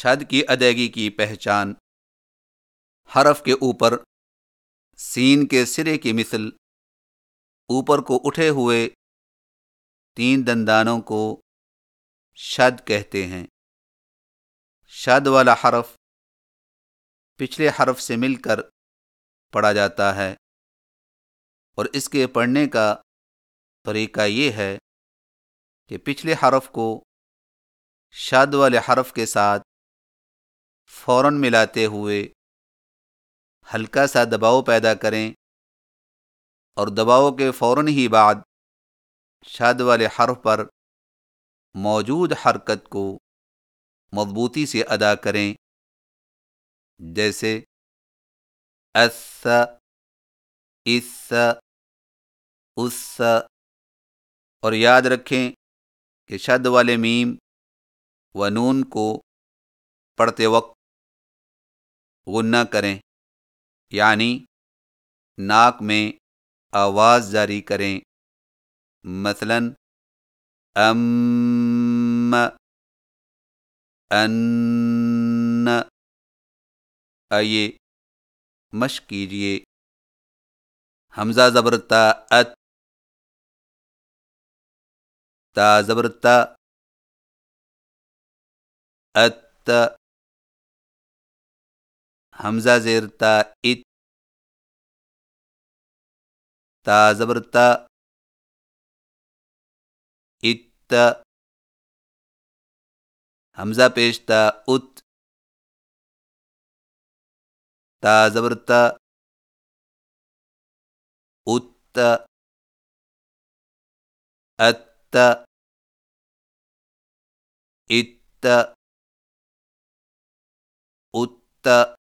شد کی ادائیگی کی پہچان، حرف کے اوپر سین کے سرے کی مثل اوپر کو اٹھے ہوئے 3 دندانوں کو شد کہتے ہیں۔ شد والا حرف پچھلے حرف سے مل کر پڑھا جاتا ہے، اور اس کے پڑھنے کا طریقہ یہ ہے کہ پچھلے حرف کو شد والے حرف کے ساتھ فوراً ملاتے ہوئے ہلکا سا دباؤ پیدا کریں، اور دباؤ کے فوراً ہی بعد شد والے حرف پر موجود حرکت کو مضبوطی سے ادا کریں، جیسے اس، اس، اس، اور یاد رکھیں کہ شد والے میم و نون کو پڑھتے وقت غنہ کریں، یعنی ناک میں آواز جاری کریں، مثلا ام، ان۔ آئیے مشق کیجئے۔ حمزہ زبر تا، ات، تا زبر تا، ات، حمزہ زیر تا، ات، تا زبر تا، ات، حمزہ پیش تا، ات، تا زبر تا، ات، ات، ات، ات،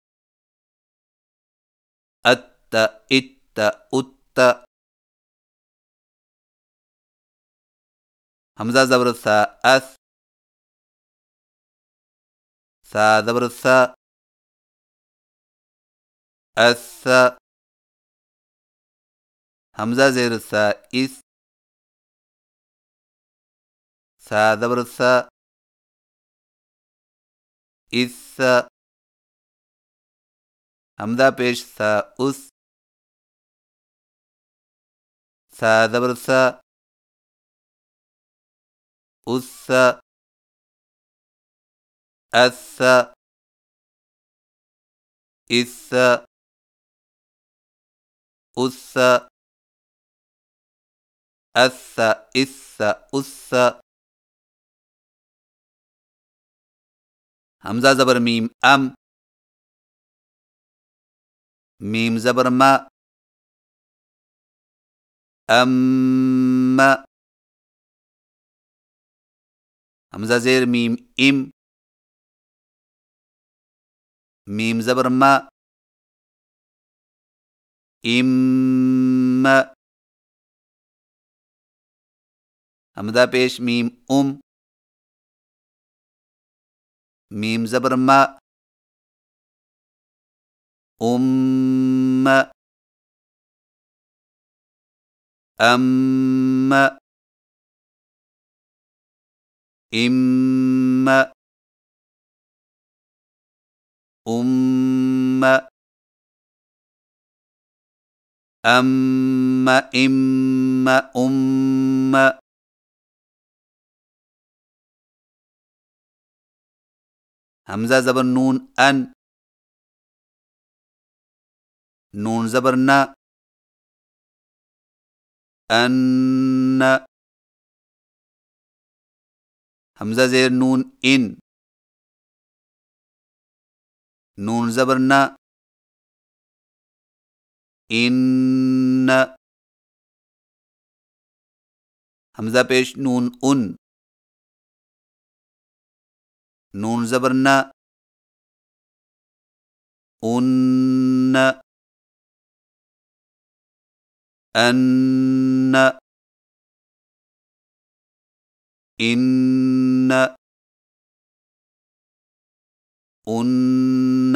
ات، ات، ات۔ حمزہ زبر سا، اس، سا زبر سا، اس، حمزہ زیر سا، اس، سا زبر سا، اس، حمزہ پیش سا، اس، سا زبر سا، اس، اس، اس، اس، اس، اس، اس۔ حمزہ زبر میم، ام، میم زبر ما، ام، حمزہ زیر میم، ام، میم زبر ما، ام، حمزہ پیش میم، ام، میم زبر ما، ام، ام، ام، ام، ام، ام، ام۔ حمزہ زبر نون، ان، نون زبر نا، ان، حمزہ زیر نون، ان، نون زبر نا، ان، حمزہ پیش نون، ان، نون زبر نا، ان، ان، ان، ان،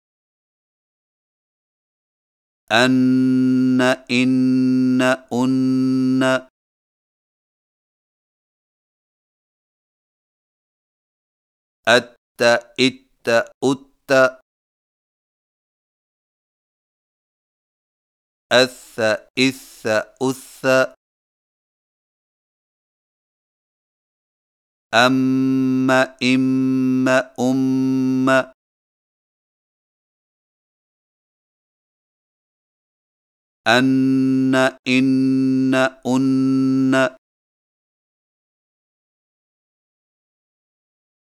ان، ان، ان۔ ات، ات، أت أث إث أث أم إم أم أن إن أن